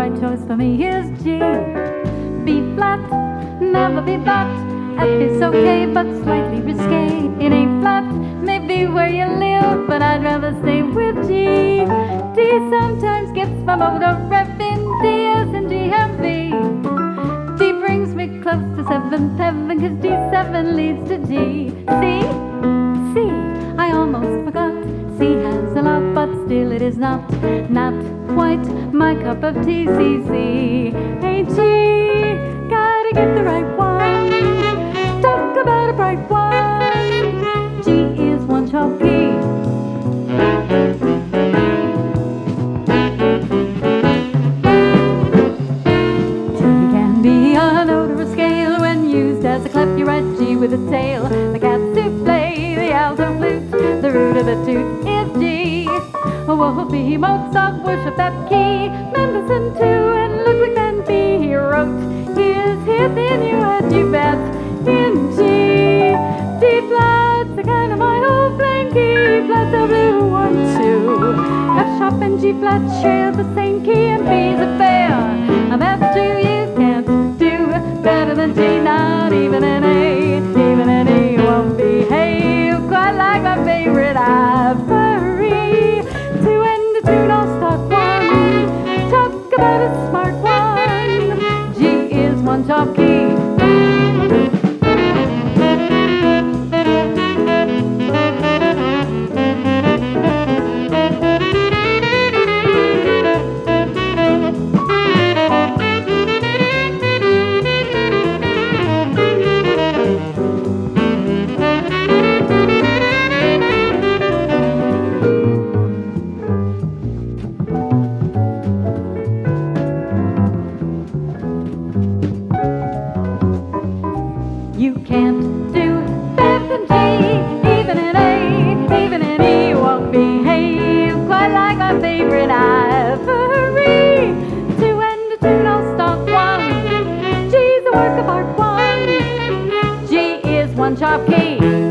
right choice for me is G. B flat, never be but. F is okay, but slightly risque. It ain't flat, maybe where you live, but I'd rather stay with G. D sometimes gets my motor revving. D as in G heavy. D brings me close to seventh heaven, 'cause D7 leads to G. C, I almost forgot. C has a lot, but still it is not quite my cup of tea. C, hey G, gotta get the right one. Talk about a bright one. G is one sharp key. G can be a note or a scale when used as a clef. You write G with a tail. The cat souffle, the alto flute, the root of the toot is G. Wolfie Mozart worship that key. Mendelssohn too, and Ludwig van Beethoven, he wrote his hit in you bet. In G, D flat's a kind of my whole plain key. Flat's a blue 1, 2. F sharp and G flat share the same key, and B's a fair. F2 you can't do better than G, not even an A. Even an E won't behave quite like my favorite ivory. 2 and a tune, I'll start 1. Talk about a smart one. G is one sharp key. You can't do better than G, even an A, even an E won't behave quite like my favorite ivory. 2 and a tune, I'll start 1. G's a work of art 1. G is one sharp key.